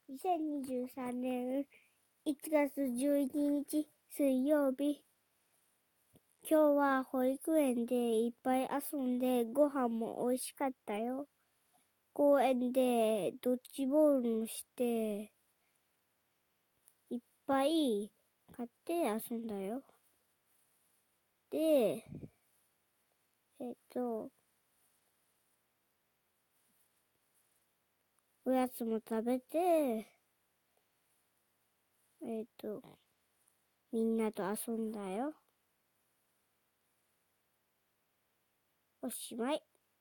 2023年1月11日水曜日。今日は保育園でいっぱい遊んでご飯も美味しかったよ。公園でドッジボールもしていっぱい買って遊んだよ。で、おやつも食べて、みんなと遊んだよ。おしまい。